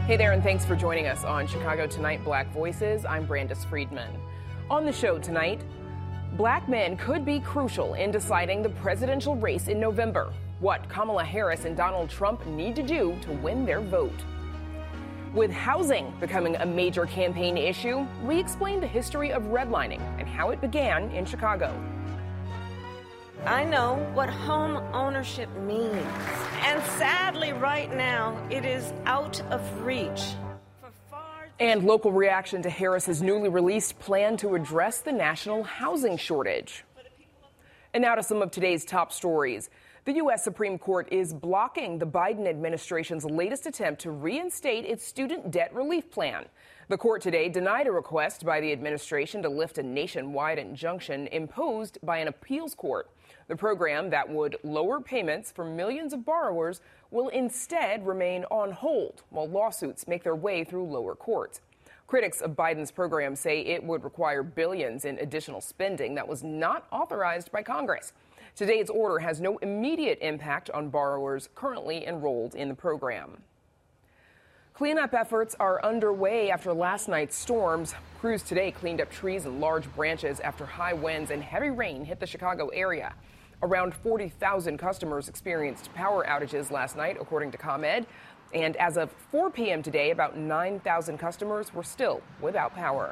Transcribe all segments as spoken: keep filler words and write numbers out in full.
Hey there, and thanks for joining us on Chicago Tonight Black Voices. I'm Brandis Friedman. On the show tonight, black men could be crucial in deciding the presidential race in November. What Kamala Harris and Donald Trump need to do to win their vote. With housing becoming a major campaign issue, we explain the history of redlining and how it began in Chicago. I know what home ownership means. And sadly, right now, it is out of reach. For far And local reaction to Harris's newly released plan to address the national housing shortage. And now to some of today's top stories. The U S Supreme Court is blocking the Biden administration's latest attempt to reinstate its student debt relief plan. The court today denied a request by the administration to lift a nationwide injunction imposed by an appeals court. The program that would lower payments for millions of borrowers will instead remain on hold while lawsuits make their way through lower courts. Critics of Biden's program say it would require billions in additional spending that was not authorized by Congress. Today's order has no immediate impact on borrowers currently enrolled in the program. Cleanup efforts are underway after last night's storms. Crews today cleaned up trees and large branches after high winds and heavy rain hit the Chicago area. Around forty thousand customers experienced power outages last night, according to ComEd. And as of four p.m. today, about nine thousand customers were still without power.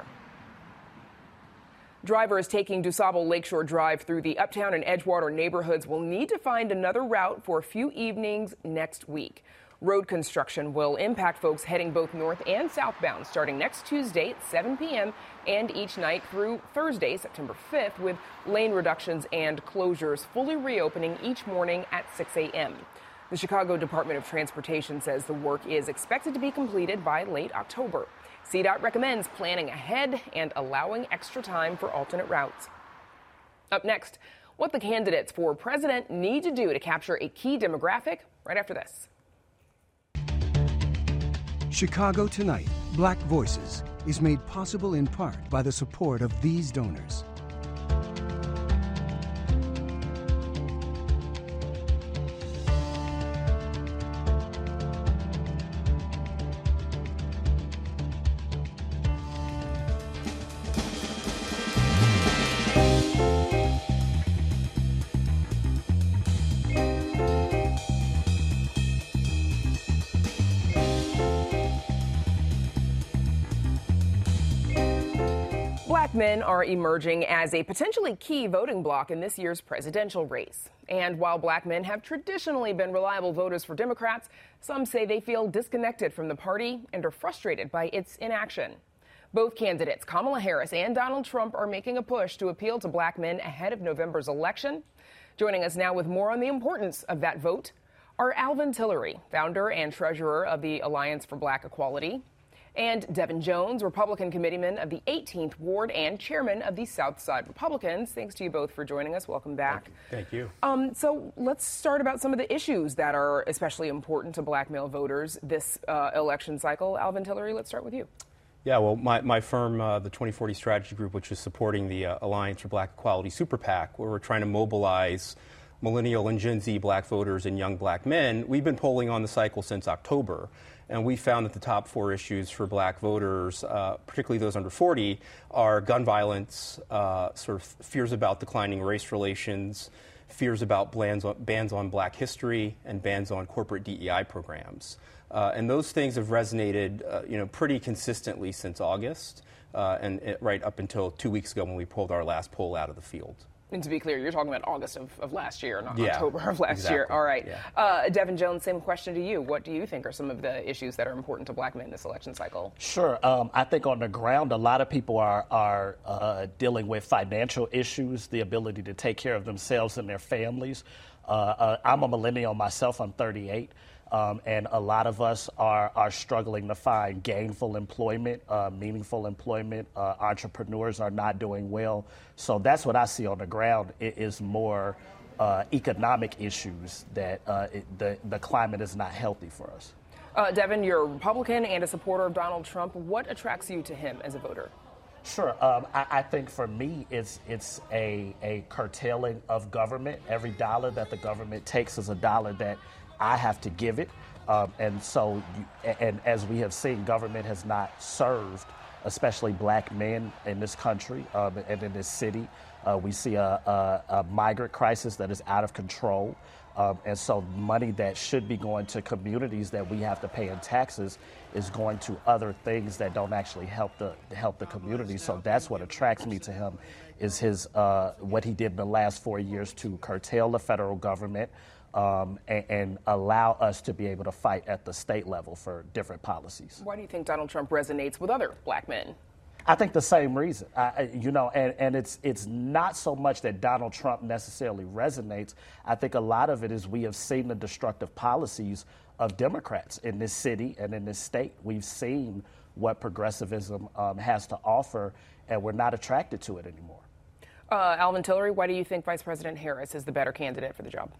Drivers taking DuSable Lakeshore Drive through the Uptown and Edgewater neighborhoods will need to find another route for a few evenings next week. Road construction will impact folks heading both north and southbound starting next Tuesday at seven p.m. and each night through Thursday, September fifth, with lane reductions and closures fully reopening each morning at six a.m. The Chicago Department of Transportation says the work is expected to be completed by late October. C DOT recommends planning ahead and allowing extra time for alternate routes. Up next, what the candidates for president need to do to capture a key demographic right after this. Chicago Tonight, Black Voices, is made possible in part by the support of these donors. Black men are emerging as a potentially key voting bloc in this year's presidential race. And while black men have traditionally been reliable voters for Democrats, some say they feel disconnected from the party and are frustrated by its inaction. Both candidates, Kamala Harris and Donald Trump, are making a push to appeal to black men ahead of November's election. Joining us now with more on the importance of that vote are Alvin Tillery, founder and treasurer of the Alliance for Black Equality, and Devin Jones, Republican committeeman of the eighteenth Ward and chairman of the South Side Republicans. Thanks to you both for joining us. Welcome back. Thank you. Um, so let's start about some of the issues that are especially important to black male voters this uh, election cycle. Alvin Tillery, let's start with you. Yeah, well, my, my firm, uh, the twenty forty Strategy Group, which is supporting the uh, Alliance for Black Equality Super PAC, where we're trying to mobilize millennial and Gen Z black voters and young black men, we've been polling on the cycle since October. And we found that the top four issues for black voters, uh, particularly those under forty, are gun violence, uh, sort of fears about declining race relations, fears about bans on, bans on black history, and bans on corporate D E I programs. Uh, and those things have resonated, uh, you know, pretty consistently since August, uh, and it, right up until two weeks ago when we pulled our last poll out of the field. And to be clear, you're talking about August of, of last year, not yeah, October of last exactly. year. All right. Yeah. Uh, Devin Jones, same question to you. What do you think are some of the issues that are important to black men this election cycle? Sure. Um, I think on the ground, a lot of people are, are uh, dealing with financial issues, the ability to take care of themselves and their families. Uh, uh, I'm a millennial myself. I'm thirty-eight. Um, and a lot of us are, are struggling to find gainful employment, uh, meaningful employment. Uh, entrepreneurs are not doing well. So that's what I see on the ground. It is more uh, economic issues that uh, it, the, the climate is not healthy for us. Uh, Devin, you're a Republican and a supporter of Donald Trump. What attracts you to him as a voter? Sure. Um, I, I think for me, it's it's a, a curtailing of government. Every dollar that the government takes is a dollar that I have to give it. Um, and so, you, and as we have seen, government has not served, especially black men in this country um, and in this city. Uh, we see a, a, a migrant crisis that is out of control. Um, and so money that should be going to communities that we have to pay in taxes is going to other things that don't actually help the help the community. So that's what attracts me to him, is his uh, what he did in the last four years to curtail the federal government um, and, and allow us to be able to fight at the state level for different policies. Why do you think Donald Trump resonates with other black men? I think the same reason, I, you know, and, and it's it's not so much that Donald Trump necessarily resonates. I think a lot of it is we have seen the destructive policies of Democrats in this city and in this state. We've seen what progressivism um, has to offer, and we're not attracted to it anymore. Uh, Alvin Tillery, why do you think Vice President Harris is the better candidate for the job?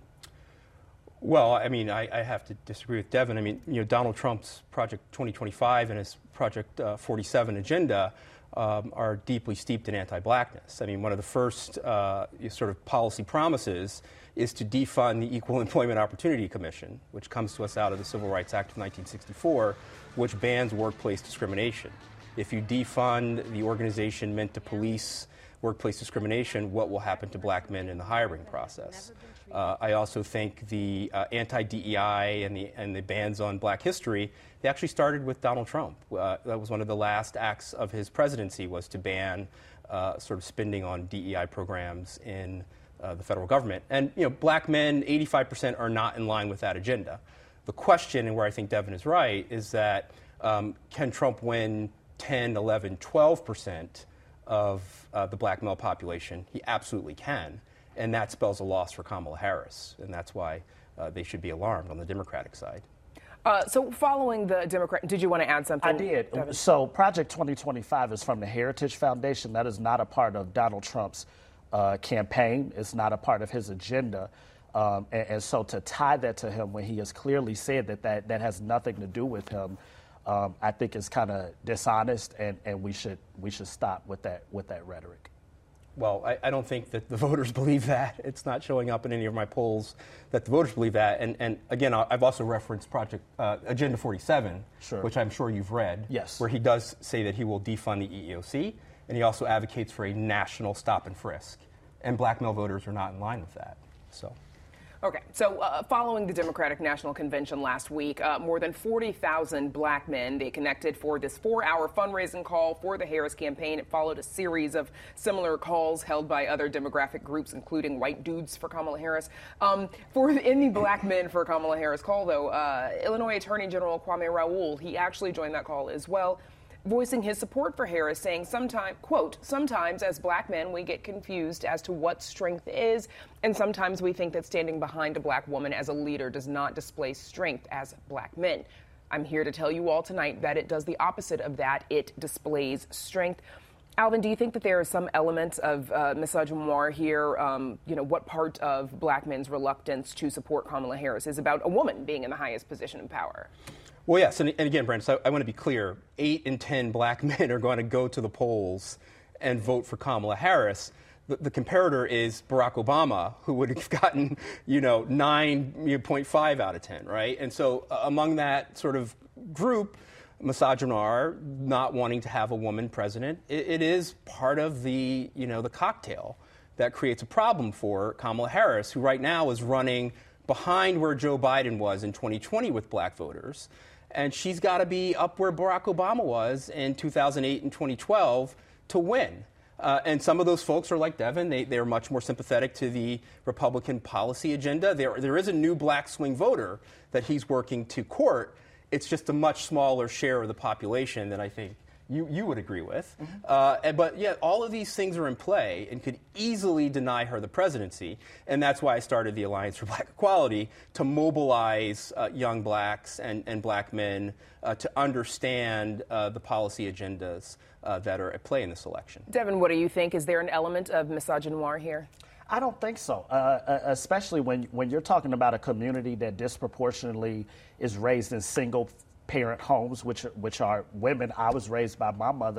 Well, I mean, I, I have to disagree with Devin. I mean, you know, Donald Trump's Project twenty twenty-five and his Project uh, forty-seven agenda um, are deeply steeped in anti-blackness. I mean, one of the first uh, sort of policy promises is to defund the Equal Employment Opportunity Commission, which comes to us out of the Civil Rights Act of nineteen sixty-four, which bans workplace discrimination. If you defund the organization meant to police workplace discrimination, what will happen to black men in the hiring process? Uh, I also think the uh, anti-D E I and the and the bans on black history, they actually started with Donald Trump. Uh, that was one of the last acts of his presidency, was to ban uh, sort of spending on D E I programs in uh, the federal government. And, you know, black men, eighty-five percent are not in line with that agenda. The question, and where I think Devin is right, is that um, can Trump win ten, eleven, twelve percent of uh, the black male population? He absolutely can. And that spells a loss for Kamala Harris. And that's why uh, they should be alarmed on the Democratic side. Uh, so following the Democrat, did you want to add something? I did. Devin? So Project twenty twenty-five is from the Heritage Foundation. That is not a part of Donald Trump's uh, campaign. It's not a part of his agenda. Um, and, and so to tie that to him when he has clearly said that that, that has nothing to do with him, um, I think is kind of dishonest, and, and we should we should stop with that with that rhetoric. Well, I, I don't think that the voters believe that. It's not showing up in any of my polls that the voters believe that. And, and again, I've also referenced Project uh, Agenda forty-seven, sure. which I'm sure you've read, yes. where he does say that he will defund the E E O C, and he also advocates for a national stop and frisk. And black male voters are not in line with that. So. Okay, so uh, following the Democratic National Convention last week, uh, more than forty thousand black men, they connected for this four-hour fundraising call for the Harris campaign. It followed a series of similar calls held by other demographic groups, including White Dudes for Kamala Harris. Um, for in the Black Men for Kamala Harris call, though, uh, Illinois Attorney General Kwame Raoul, he actually joined that call as well, voicing his support for Harris, saying, sometime, quote, sometimes as black men we get confused as to what strength is, and sometimes we think that standing behind a black woman as a leader does not display strength as black men. I'm here to tell you all tonight that it does the opposite of that. It displays strength. Alvin, do you think that there is some element of uh, misogynoir here? Um, you know, what part of black men's reluctance to support Kamala Harris is about a woman being in the highest position of power? Well, yes, and, and again, Brandon, so I, I want to be clear. Eight in ten black men are going to go to the polls and vote for Kamala Harris. The, the comparator is Barack Obama, who would have gotten, you know, nine point five out of ten, right? And so uh, among that sort of group, misogynoir, not wanting to have a woman president, it, it is part of the, you know, the cocktail that creates a problem for Kamala Harris, who right now is running behind where Joe Biden was in twenty twenty with black voters. And she's got to be up where Barack Obama was in two thousand eight and twenty twelve to win. Uh, and some of those folks are like Devin. They, they're much more sympathetic to the Republican policy agenda. There, there is a new black swing voter that he's working to court. It's just a much smaller share of the population than I think you, you would agree with. Mm-hmm. Uh, and, but, yeah, all of these things are in play and could easily deny her the presidency. And that's why I started the Alliance for Black Equality, to mobilize uh, young blacks and, and black men uh, to understand uh, the policy agendas uh, that are at play in this election. Devin, what do you think? Is there an element of misogynoir here? I don't think so, uh, especially when, when you're talking about a community that disproportionately is raised in single parent homes, which which are women. I was raised by my mother,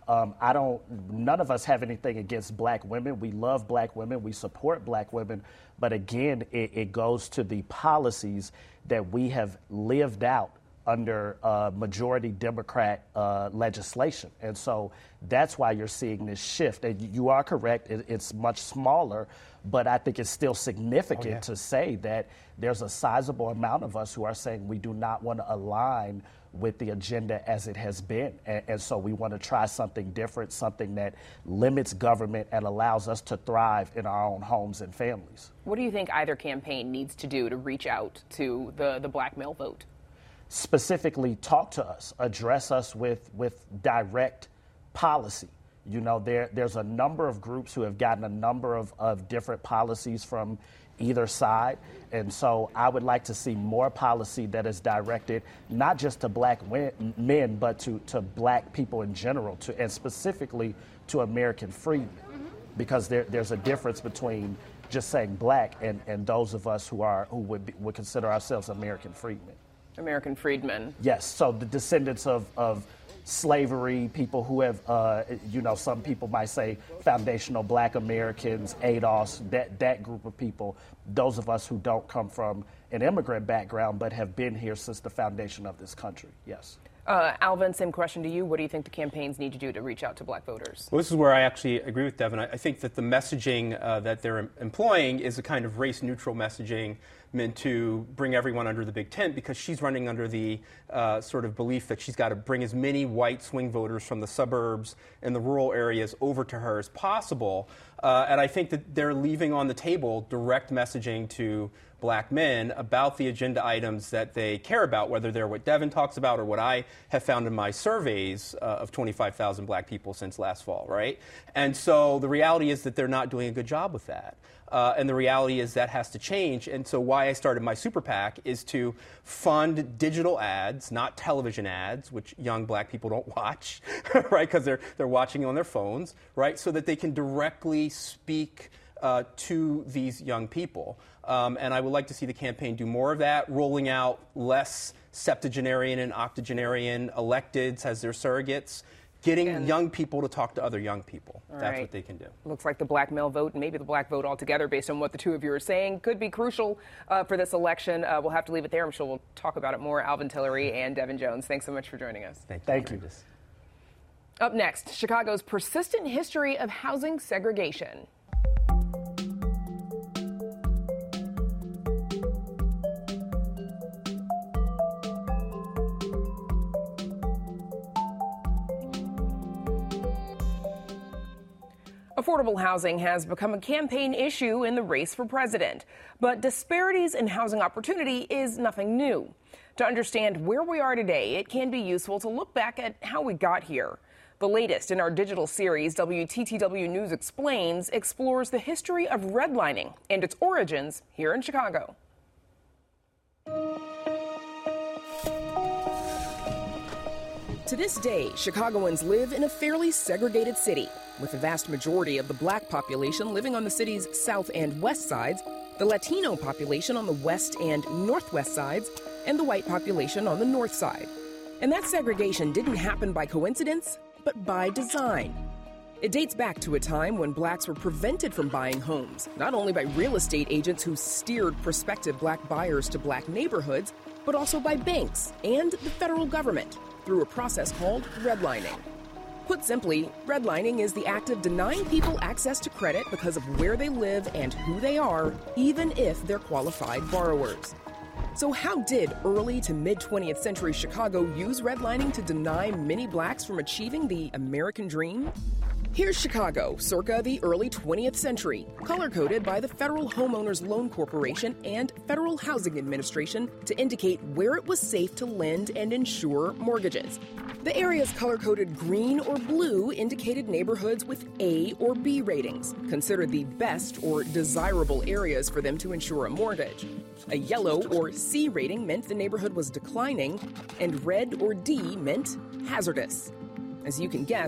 Um, I don't, none of us have anything against black women. We love black women. We support black women. But again, it, it goes to the policies that we have lived out under uh, majority Democrat uh, legislation. And so that's why you're seeing this shift. And you are correct, it, it's much smaller, but I think it's still significant oh, yeah. to say that there's a sizable amount of us who are saying we do not want to align with the agenda as it has been. And, and so we want to try something different, something that limits government and allows us to thrive in our own homes and families. What do you think either campaign needs to do to reach out to the, the black male vote? Specifically talk to us, address us with, with direct policy. You know, there there's a number of groups who have gotten a number of, of different policies from either side. And so I would like to see more policy that is directed not just to black men, but to, to black people in general, to, and specifically to American freedmen. Mm-hmm. Because there, there's a difference between just saying black and, and those of us who are who would, be, would consider ourselves American freedmen. American freedmen. Yes, so the descendants of, of slavery, people who have, uh, you know, some people might say foundational black Americans, A D O S, that, that group of people, those of us who don't come from an immigrant background but have been here since the foundation of this country, yes. Uh, Alvin, same question to you. What do you think the campaigns need to do to reach out to black voters? Well, this is where I actually agree with Devin. I, I think that the messaging uh, that they're employing is a kind of race-neutral messaging meant to bring everyone under the big tent, because she's running under the uh, sort of belief that she's got to bring as many white swing voters from the suburbs and the rural areas over to her as possible. Uh, and I think that they're leaving on the table direct messaging to black men about the agenda items that they care about, whether they're what Devin talks about or what I have found in my surveys uh, of twenty-five thousand black people since last fall, right? And so the reality is that they're not doing a good job with that. Uh, and the reality is that has to change. And so why I started my super PAC is to fund digital ads, not television ads, which young black people don't watch, right? Because they're, they're watching on their phones, right? So that they can directly speak uh, to these young people. Um, and I would like to see the campaign do more of that, rolling out less septuagenarian and octogenarian electeds as their surrogates, getting and young people to talk to other young people. That's right. What they can do. Looks like the black male vote, and maybe the black vote altogether, based on what the two of you are saying, could be crucial uh, for this election. Uh, we'll have to leave it there. I'm sure we'll talk about it more. Alvin Tillery and Devin Jones, thanks so much for joining us. Thank you. Thank you. Up next, Chicago's persistent history of housing segregation. Affordable housing has become a campaign issue in the race for president, but disparities in housing opportunity is nothing new. To understand where we are today, it can be useful to look back at how we got here. The latest in our digital series, W T T W News Explains, explores the history of redlining and its origins here in Chicago. To this day, Chicagoans live in a fairly segregated city, with the vast majority of the black population living on the city's south and west sides, the Latino population on the west and northwest sides, and the white population on the north side. And that segregation didn't happen by coincidence, but by design. It dates back to a time when blacks were prevented from buying homes, not only by real estate agents who steered prospective black buyers to black neighborhoods, but also by banks and the federal government through a process called redlining. Put simply, redlining is the act of denying people access to credit because of where they live and who they are, even if they're qualified borrowers. So how did early to mid-twentieth century Chicago use redlining to deny many blacks from achieving the American dream? Here's Chicago, circa the early twentieth century, color-coded by the Federal Homeowners Loan Corporation and Federal Housing Administration to indicate where it was safe to lend and insure mortgages. The areas color-coded green or blue indicated neighborhoods with A or B ratings, considered the best or desirable areas for them to insure a mortgage. A yellow or C rating meant the neighborhood was declining, and red or D meant hazardous. As you can guess,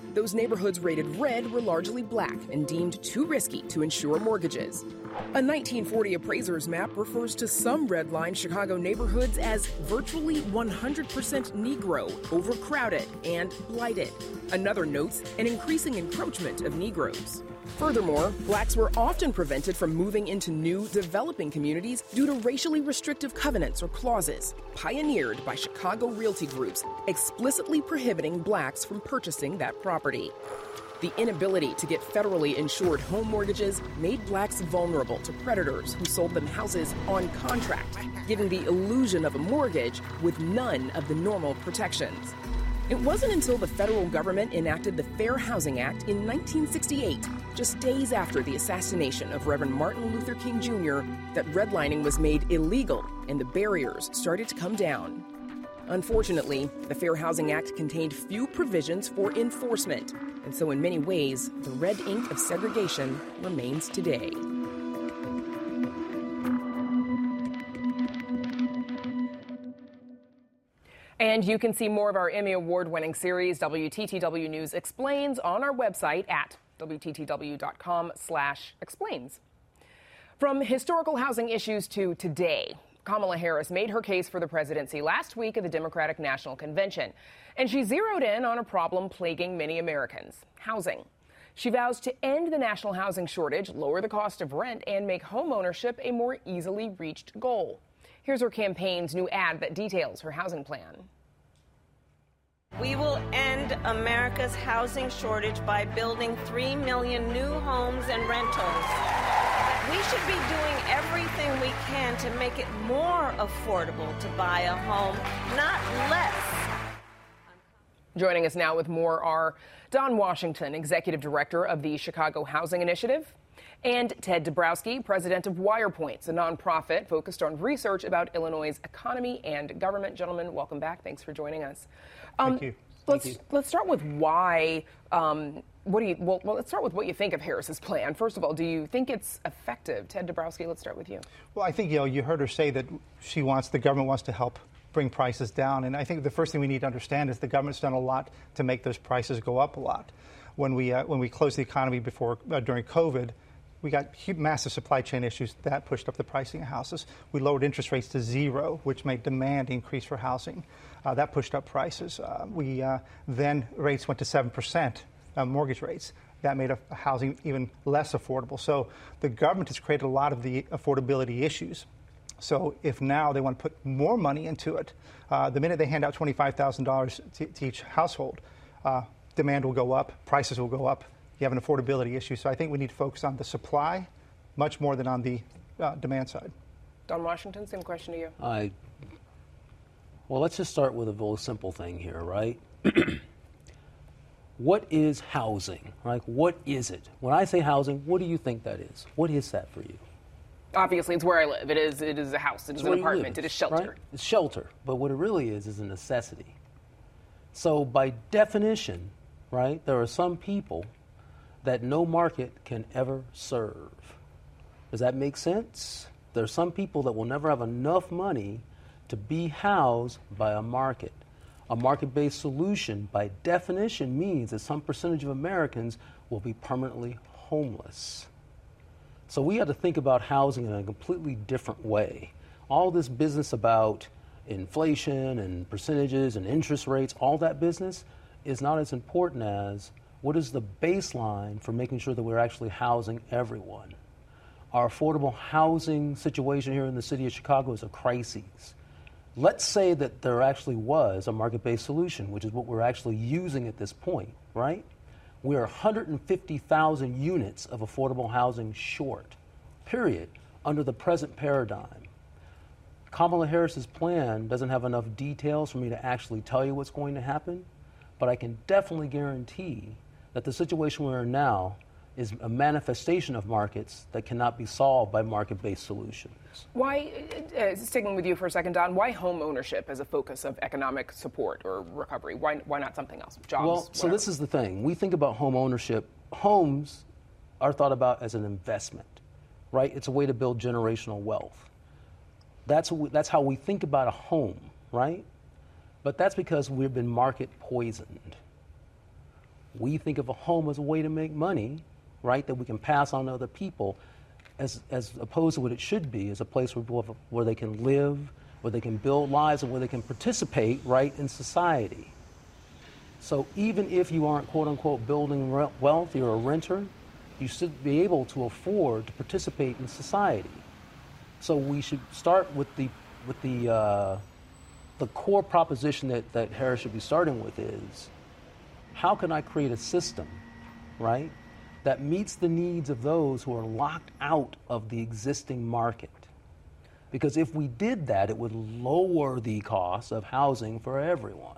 those neighborhoods rated red were largely black and deemed too risky to insure mortgages. A nineteen forty appraiser's map refers to some redline Chicago neighborhoods as virtually one hundred percent Negro, overcrowded, and blighted. Another notes an increasing encroachment of Negroes. Furthermore, blacks were often prevented from moving into new, developing communities due to racially restrictive covenants or clauses, pioneered by Chicago realty groups, explicitly prohibiting blacks from purchasing that property. The inability to get federally insured home mortgages made blacks vulnerable to predators who sold them houses on contract, giving the illusion of a mortgage with none of the normal protections. It wasn't until the federal government enacted the Fair Housing Act in nineteen sixty-eight, just days after the assassination of Reverend Martin Luther King Junior, that redlining was made illegal and the barriers started to come down. Unfortunately, the Fair Housing Act contained few provisions for enforcement, and so in many ways, the red ink of segregation remains today. And you can see more of our Emmy Award-winning series, W T T W News Explains, on our website at W T T W dot com slash explains. From historical housing issues to today, Kamala Harris made her case for the presidency last week at the Democratic National Convention, and she zeroed in on a problem plaguing many Americans: housing. She vows to end the national housing shortage, lower the cost of rent, and make homeownership a more easily reached goal. Here's her campaign's new ad that details her housing plan. We will end America's housing shortage by building three million new homes and rentals. We should be doing everything we can to make it more affordable to buy a home, not less. Joining us now with more are Don Washington, Executive Director of the Chicago Housing Initiative, and Ted Dabrowski, president of WirePoints, a nonprofit focused on research about Illinois' economy and government. Gentlemen, welcome back. Thanks for joining us. Um, Thank you. Let's Thank you. let's start with why. Um, what do you? Well, well, let's start with what you think of Harris's plan. First of all, do you think it's effective? Ted Dabrowski, let's start with you. Well, I think you know you heard her say that she wants the government wants to help bring prices down, and I think the first thing we need to understand is the government's done a lot to make those prices go up a lot. When we uh, when we closed the economy before uh, during COVID, we got huge, massive supply chain issues that pushed up the pricing of houses. We lowered interest rates to zero, which made demand increase for housing. Uh, that pushed up prices. Uh, we uh, then rates went to seven percent uh, mortgage rates. That made a, a housing even less affordable. So the government has created a lot of the affordability issues. So if now they want to put more money into it, uh, the minute they hand out twenty-five thousand dollars to, to each household, uh, demand will go up, prices will go up. You have an affordability issue. So I think we need to focus on the supply much more than on the uh, demand side. Don Washington, same question to you. I, well, let's just start with a very simple thing here, right? What is housing? Like, what is it? When I say housing, what do you think that is? What is that for you? Obviously, it's where I live. It is. It is a house. It is an apartment. It is shelter. Right? It's shelter. But what it really is is a necessity. So by definition, right, there are some people that no market can ever serve. Does that make sense? There are some people that will never have enough money to be housed by a market. A market-based solution, by definition, means that some percentage of Americans will be permanently homeless. So we have to think about housing in a completely different way. All this business about inflation and percentages and interest rates, all that business is not as important as what is the baseline for making sure that we're actually housing everyone. Our affordable housing situation here in the city of Chicago is a crisis. Let's say that there actually was a market-based solution, which is what we're actually using at this point, right? We're one hundred fifty thousand units of affordable housing short, period, under the present paradigm. Kamala Harris's plan doesn't have enough details for me to actually tell you what's going to happen, but I can definitely guarantee that the situation we're in now is a manifestation of markets that cannot be solved by market-based solutions. Why, uh, sticking with you for a second, Don, why home ownership as a focus of economic support or recovery? Why, why not something else? Jobs? Well, so whatever. This is the thing. We think about home ownership. Homes are thought about as an investment, right? It's a way to build generational wealth. That's, what we, that's how we think about a home, right? But that's because we've been market poisoned. We think of a home as a way to make money, right, that we can pass on to other people, as, as opposed to what it should be, as a place where, people have, where they can live, where they can build lives, and where they can participate, right, in society. So even if you aren't, quote unquote, building wealth, you're a renter, you should be able to afford to participate in society. So we should start with the, with the, uh, the core proposition that, that Harris should be starting with is, how can I create a system, right, that meets the needs of those who are locked out of the existing market? Because if we did that, it would lower the cost of housing for everyone.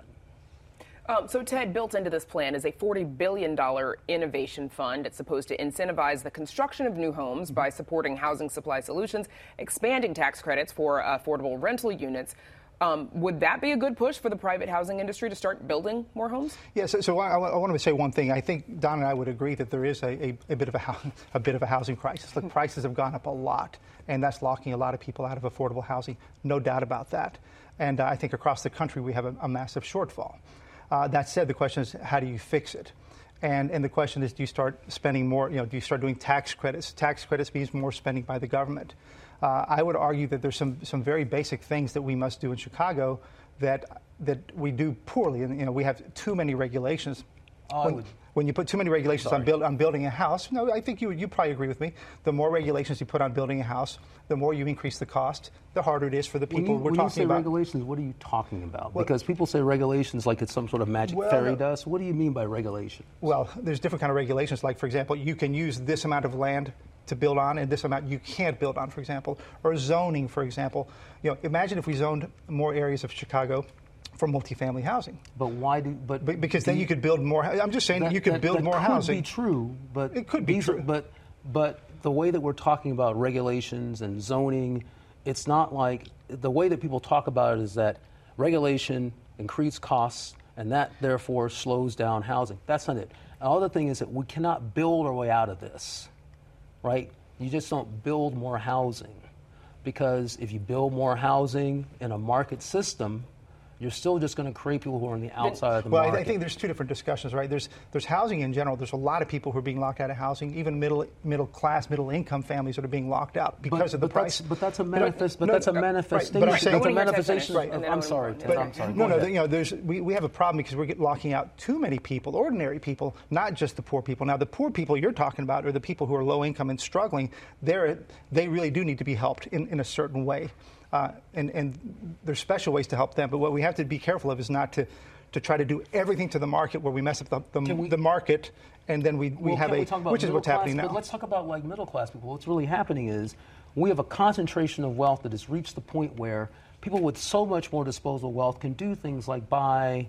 Um, so, Ted, built into this plan is a forty billion dollars innovation fund. It's supposed to incentivize the construction of new homes by supporting housing supply solutions, expanding tax credits for affordable rental units. Um, would that be a good push for the private housing industry to start building more homes? Yeah, so, so I, I want to say one thing. I think Don and I would agree that there is a, a, a bit of a, a bit of a housing crisis. Look, prices have gone up a lot, and that's locking a lot of people out of affordable housing. No doubt about that. And uh, I think across the country we have a, a massive shortfall. Uh, that said, the question is, how do you fix it? And, and the question is, do you start spending more, you know, do you start doing tax credits? Tax credits means more spending by the government. Uh, I would argue that there's some, some very basic things that we must do in Chicago that, that we do poorly. And, you know, we have too many regulations. Oh, when, would... when you put too many regulations on, build, on building a house, no, I think you you probably agree with me. The more regulations you put on building a house, the more you increase the cost, the harder it is for the people when you, we're when talking you say about. Regulations, what are you talking about? Well, because people say regulations like it's some sort of magic well, fairy no. dust. What do you mean by regulations? Well, there's different kind of regulations. Like, for example, you can use this amount of land to build on, and this amount you can't build on, for example, or zoning, for example. You know, imagine if we zoned more areas of Chicago for multifamily housing. But why do? But Be- because do then you could build more. I'm just saying that, you could that, build that more could housing. Be true, but it could be these true. Are, but but the way that we're talking about regulations and zoning, it's not like the way that people talk about it is that regulation increases costs, and that therefore slows down housing. That's not it. The other thing is that we cannot build our way out of this, right? You just don't build more housing, because if you build more housing in a market system, you're still just going to create people who are on the outside of the well, market. Well, I think there's two different discussions, right? There's there's housing in general. There's a lot of people who are being locked out of housing, even middle middle class, middle income families that are being locked out because but, of the but price. That's, but that's a manifest. But no, that's a no, manifestation. Right, but I'm saying, that's a manifestation. right, Of, I'm sorry, Ted. But, I'm sorry. no, Go no. ahead. You know, there's we, we have a problem because we're locking out too many people, ordinary people, not just the poor people. Now, the poor people you're talking about are the people who are low income and struggling. They're they really do need to be helped in, in a certain way. Uh, and, and there's special ways to help them. But what we have to be careful of is not to, to try to do everything to the market where we mess up the, the, we, the market, and then we, we well, have we a, talk about which is what's class, happening now. But let's talk about like middle class people. What's really happening is we have a concentration of wealth that has reached the point where people with so much more disposable wealth can do things like buy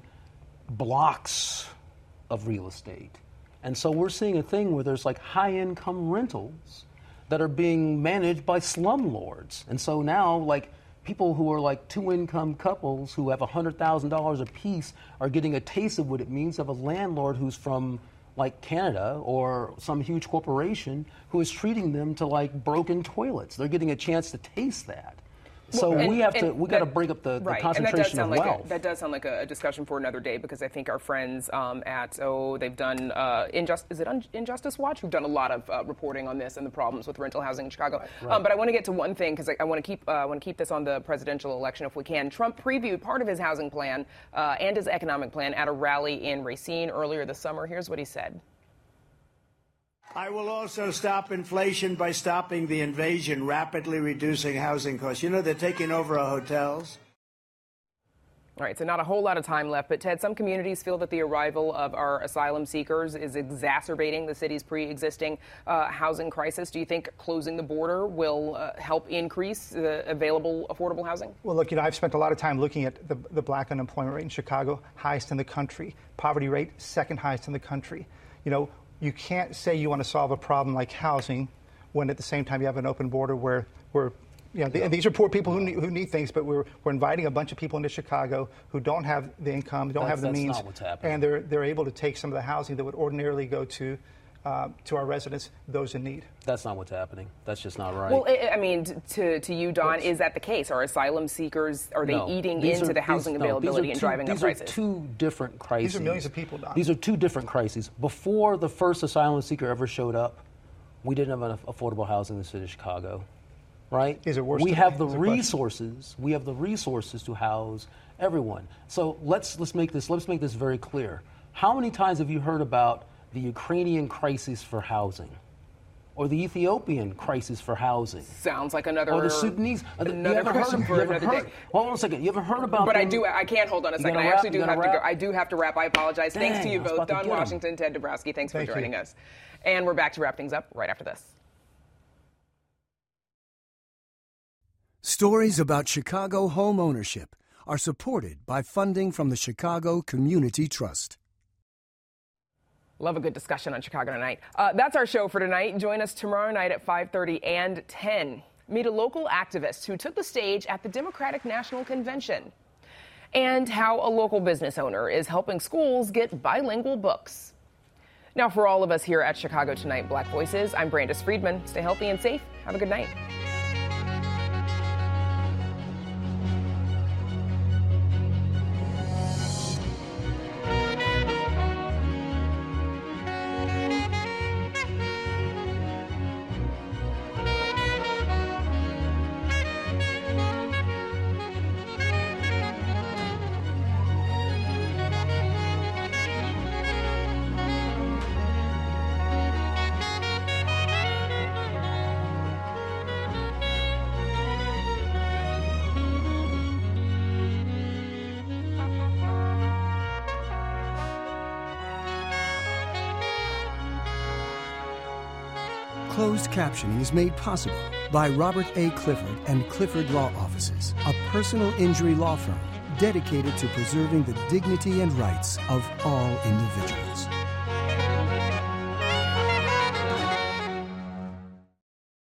blocks of real estate. And so we're seeing a thing where there's like high-income rentals that are being managed by slumlords. And so now, like, people who are like two-income couples who have one hundred thousand dollars apiece are getting a taste of what it means to have a landlord who's from, like, Canada or some huge corporation who is treating them to, like, broken toilets. They're getting a chance to taste that. So well, and, we have to, we got to that, break up the, the right. concentration of like wealth. A, that does sound like a, a discussion for another day, because I think our friends um, at, oh, they've done, uh, Injust, is it Un- Injustice Watch? We've done a lot of uh, reporting on this and the problems with rental housing in Chicago. Right, right. Um, but I want to get to one thing, because I, I want to keep uh, I want to keep this on the presidential election if we can. Trump previewed part of his housing plan uh, and his economic plan at a rally in Racine earlier this summer. Here's what he said. I will also stop inflation by stopping the invasion, rapidly reducing housing costs. You know, they're taking over our hotels. All right, so not a whole lot of time left, but Ted, some communities feel that the arrival of our asylum seekers is exacerbating the city's pre-existing uh, housing crisis. Do you think closing the border will uh, help increase the available affordable housing? Well, look, you know, I've spent a lot of time looking at the, the black unemployment rate in Chicago, highest in the country. Poverty rate, second highest in the country. You know, you can't say you want to solve a problem like housing when at the same time you have an open border where we're, you know, the, and these are poor people who need, who need things, but we're we're inviting a bunch of people into Chicago who don't have the income, don't that's, have the that's means, not what's happening. and they're they're able to take some of the housing that would ordinarily go to uh, to our residents, those in need. That's not what's happening. That's just not right. Well, I mean, to to you, Don, is that the case? Are asylum seekers, are they no, eating into are, the housing these, availability no, and two, driving up prices? These are two different crises. These are millions of people, Don. These are two different crises. Before the first asylum seeker ever showed up, we didn't have enough affordable housing in the city of Chicago, right? Is it worse? We today? have the Is it resources. We have the resources to house everyone. So let's let's make this let's make this very clear. How many times have you heard about the Ukrainian crisis for housing, or the Ethiopian crisis for housing? Sounds like another. Or the Sudanese. Another you question heard, for you another heard, day. Hold on a second. You ever heard about? But them? I do. I can't hold on a second. I wrap? actually do You have to wrap? go. I do have to wrap. I apologize. Dang, Thanks to you I was both, about to Don get 'em. Washington, Ted Dabrowski. Thanks Thank for joining you. us. And we're back to wrap things up right after this. Stories about Chicago home ownership are supported by funding from the Chicago Community Trust. Love a good discussion on Chicago Tonight. Uh, that's our show for tonight. Join us tomorrow night at five thirty and ten. Meet a local activist who took the stage at the Democratic National Convention. And how a local business owner is helping schools get bilingual books. Now, for all of us here at Chicago Tonight Black Voices, I'm Brandis Friedman. Stay healthy and safe. Have a good night. Closed captioning is made possible by Robert A. Clifford and Clifford Law Offices, a personal injury law firm dedicated to preserving the dignity and rights of all individuals.